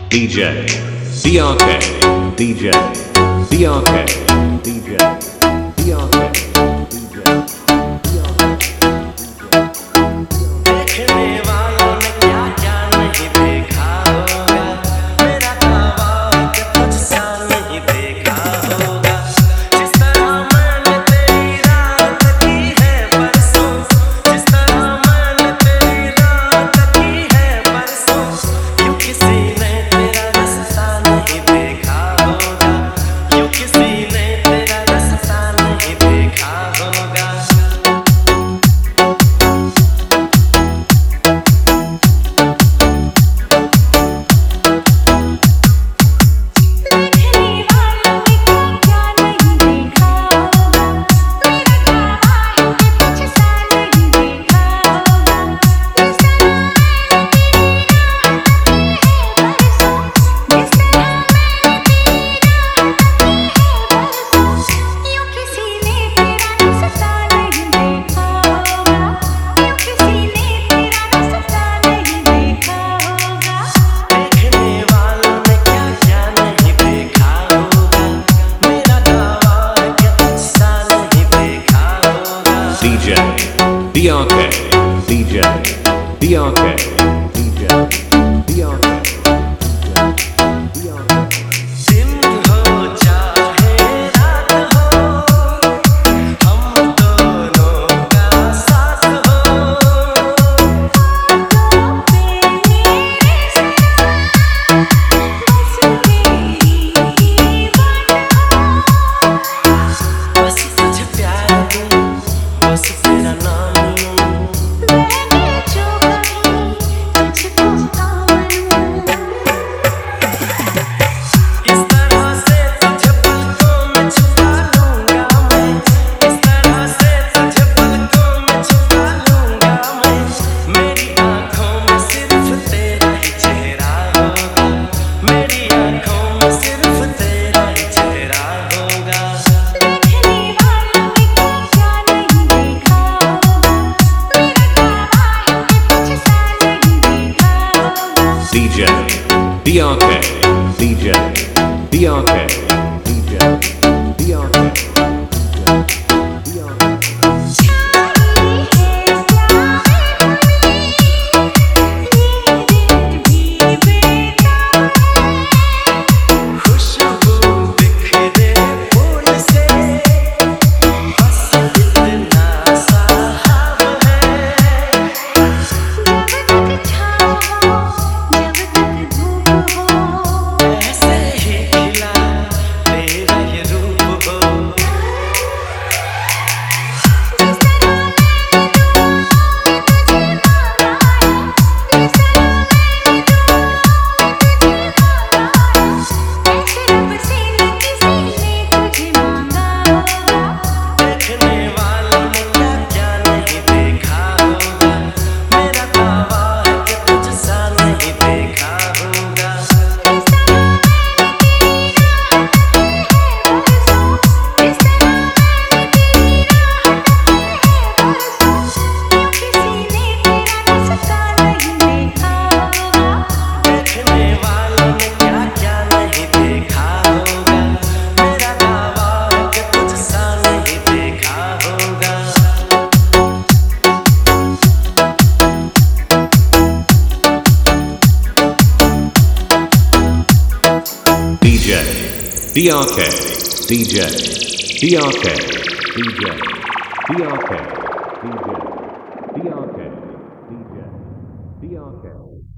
DJ DRK DJ DRK DJ DRK देखने वालों ने क्या क्या नहीं देखा होगा, मेरा ख्वाब के कुछ सा नहीं देखा होगा। जिस तरह मैंने तेरी रात की है परसों, जिस तरह मैंने तेरी रात की है परसों, यूं किसी ने तेरा रास्ता नहीं देखा होगा, यूं किसी ने तेरा रास्ता नहीं देखा होगा। DJ DRK DJ DRK DJ DRK दिन हो चाहे रात हो, हम दोनों का साथ हो। बस तुझे प्यार दूं, बस तेरा नाम लूं, इस तरह से तुझे पलकों में छुपा लूंगा मैं, इस तरह से तुझे पलकों में छुपा लूंगा मैं। मेरी आँखों में सिर्फ तेरा ही चेहरा होगा, मेरी आँखों में सिर्फ तेरा ही चेहरा होगा। DJ DRK DJ DRK DJ DRK खुशबू बिखरे फूल से बस इतना सा ख्वाब है। ऐसे ही खिला तेरा ये रूप हो, देखने वालों ने क्या क्या नहीं देखा होगा, मेरा ख्वाब के कुछ सा नहीं देखा होगा। देखने वालों ने क्या क्या नहीं देखा होगा, मेरा ख्वाब के कुछ सा नहीं देखा होगा। DJ DRK DJ DRK DJ DRK DJ DRK DJ DRK